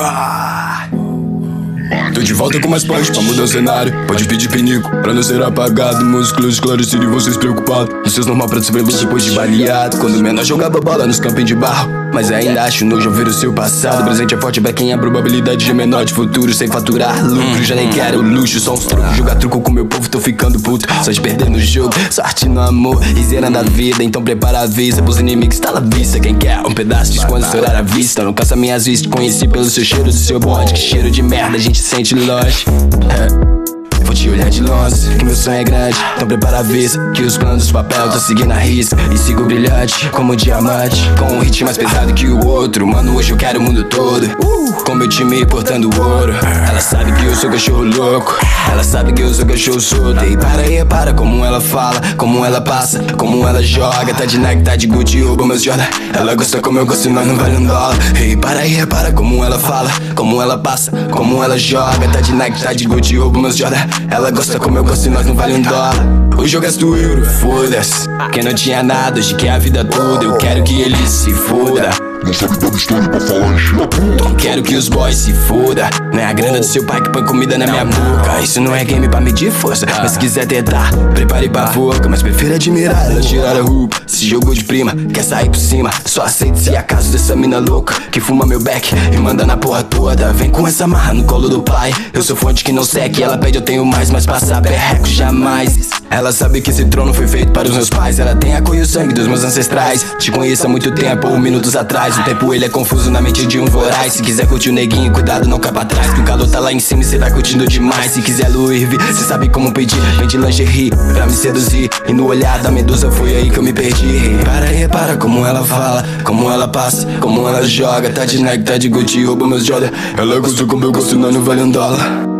Tô de volta com mais punch pra mudar o cenário. Pode pedir pinico pra não ser apagado. Músculos esclarecidos e vocês preocupados. Nos seus normal pra desver luz depois de baleado. Quando menor jogava bola nos campinhos de barro, mas ainda acho nojo ver o seu passado. O presente é forte pra quem a probabilidade é menor de futuro sem faturar lucro. Já nem quero luxo, só uns trocos. Jogar truco com meu povo, tô ficando puto. Só de perder no jogo, sorte no amor e zerando a vida. Então prepara a vista, pros inimigos tá na vista. Quem quer um pedaço de quando estourar a vista. Não caça minhas vistas, conheci pelo seu cheiro do seu bode. Que cheiro de merda a gente sente longe. Vou te olhar de longe, que meu sonho é grande. Então prepara a vista, que os planos dos papel tô seguindo a risca. E sigo brilhante, como um diamante, com um hit mais pesado que o outro. Mano, hoje eu quero o mundo todo, com meu time portando ouro. Ela sabe que eu sou cachorro louco, ela sabe que eu sou cachorro solto. E para como ela fala, como ela passa, como ela joga. Tá de Nike, tá de Gucci, rouba meus Jordan. Ela gosta como eu gosto, nós não vale $1. E para como ela fala, como ela passa, como ela joga. Tá de Nike, tá de Gucci, rouba meus Jordan. Ela gosta como eu gosto e nós não vale $1. Hoje eu gasto euro, foda-se. Quem não tinha nada, hoje quer a vida toda. Eu quero que ele se foda. Não sabe dar história pra falar encher a puta. Quero que os boys se foda. Não é a grana do seu pai que põe comida na minha boca. Isso não é game pra medir força, mas se quiser tentar, prepare pra boca. Mas prefiro admirar ela tirar a roupa. Se jogou de prima, quer sair por cima, só aceita se acaso dessa mina louca que fuma meu back e manda na porra toda. Vem com essa marra no colo do pai. Eu sou fonte que não seque, ela pede eu tenho mais, mas passar perreco jamais. Ela sabe que esse trono foi feito para os meus pais. Ela tem a cor e o sangue dos meus ancestrais. Te conheço há muito tempo, ou minutos atrás. O tempo ele é confuso na mente de um voraz. Se quiser curtir o neguinho, cuidado, não cai pra trás. Que o calor tá lá em cima e cê tá curtindo demais. Se quiser Louis V, cê sabe como pedir. Vem de lingerie pra me seduzir. E no olhar da medusa foi aí que eu me perdi. Repara como ela fala, como ela passa, como ela joga. Tá de Nike, tá de Gucci, rouba meus Jordan. Ela gosta como eu gosto, nós não vale $1.